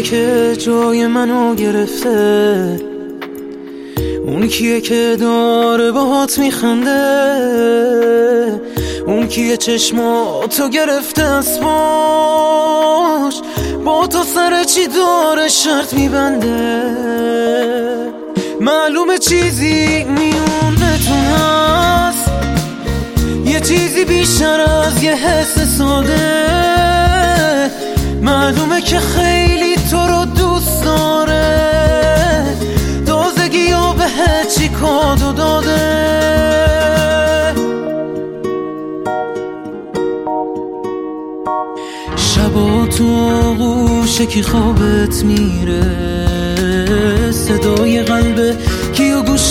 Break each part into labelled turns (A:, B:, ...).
A: که جای منو گرفته؟ اون کیه که داره باهات میخنده؟ اون کیه چشماتو گرفته از باش؟ با تو سر چی داره شرط میبنده؟ معلومه چیزی میونتون هست، یه چیزی بیشتر از یه حس ساده. معلومه که خیلی تو رو دوست داره، تازگی ها بهت چی کادو داده. شبا تو آغوش کی خوابت میره؟ صدای قلب کیو گوش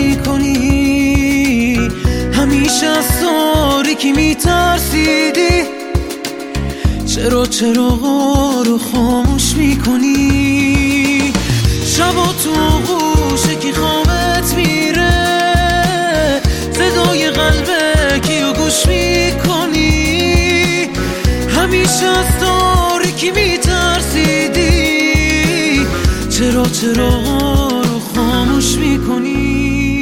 A: میکنی؟ همیشه از تاریکی میترسیدی، چرا چراغا رو خاموش میکنی؟ شبا تو آغوش کی خوابت میره؟ صدای قلب کیو گوش میکنی؟ همیشه از تاریکی میترسیدی، چرا چراغا رو خاموش میکنی؟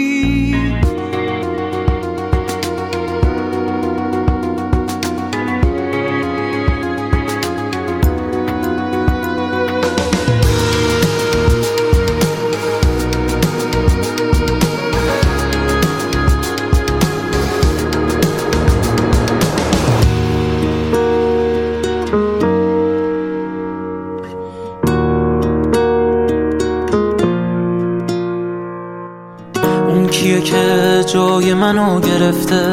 A: اون کیه که جای منو گرفته؟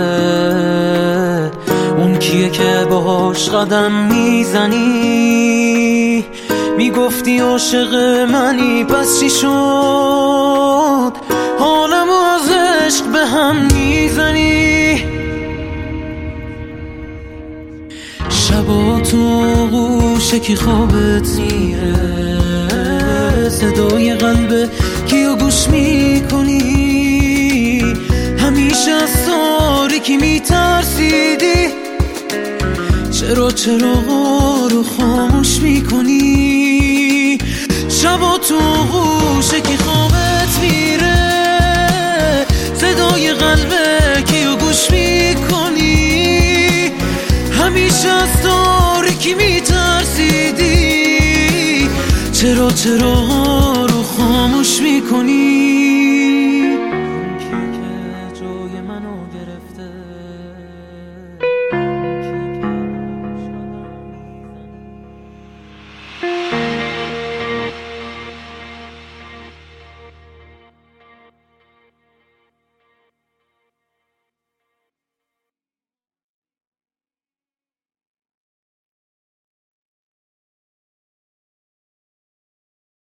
A: اون کیه که باهاش قدم میزنی؟ میگفتی عاشق منی، پس چی شد؟ حالمو از عشق به هم میزنی؟ شبا تو آغوش کی خوابت میره؟ صدای قلب کیو گوش میکنی؟ همیشه از تاریکی میترسیدی، چرا چراغا رو خاموش میکنی؟ شبا تو آغوش کی خوابت میره؟ صدای قلب کیو گوش میکنی؟ همیشه از تاریکی میترسیدی، چرا چراغا رو خاموش میکنی؟